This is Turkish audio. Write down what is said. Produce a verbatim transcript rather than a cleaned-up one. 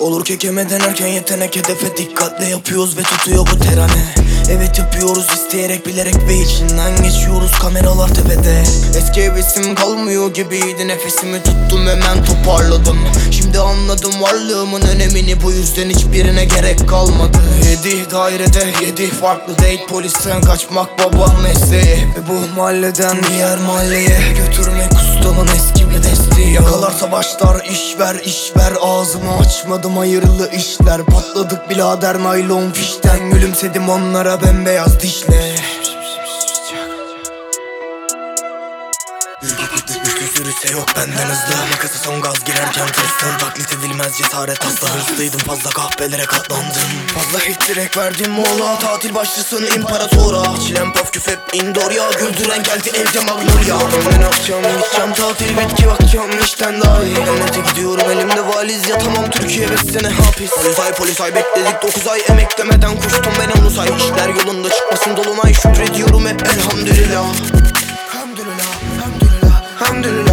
Olur kekemeden erken yetenek hedefe dikkatle yapıyoruz ve tutuyor bu terane. Evet yapıyoruz isteyerek bilerek ve içinden geçiyoruz kameralar tepede. Eski hevesim kalmıyor gibiydi, nefesimi tuttum hemen toparladım. Şimdi anladım varlığımın önemini, bu yüzden hiçbirine gerek kalmadı. Yedi dairede yedi farklı date, polisten kaçmak baba mesleği. Ve bu mahalleden diğer mahalleye götürmek ustamın eski bir desteği. Yakalarsa başlar iş ver iş ver, ağzımı açmadım hayırlı işler. Patladık birader naylon fişten, gülümsedim onlara bembeyaz dişle. Sürüse yok benden hızlı, makası son gaz girerken testten taklit edilmez cesaret asla. Hızlıydım fazla kahvelere katlandım, fazla hit direkt verdim mola. Tatil başlasın imparatora, çilem paf küf hep indoor ya. Güldüren geldi evde magnolia. Ben akşam gideceğim tatil bitki bakacağım işten daha iyi. Cennete gidiyorum elimde valiz, yatamam Türkiye beş sene hapis. Polis ay polis ay bekledik dokuz ay, emek demeden koştum ben onu say. İşler yolunda çıkmasın dolunay, şükrediyorum hep elhamdülillah. Elhamdülillah, elhamdülillah, elhamdülillah.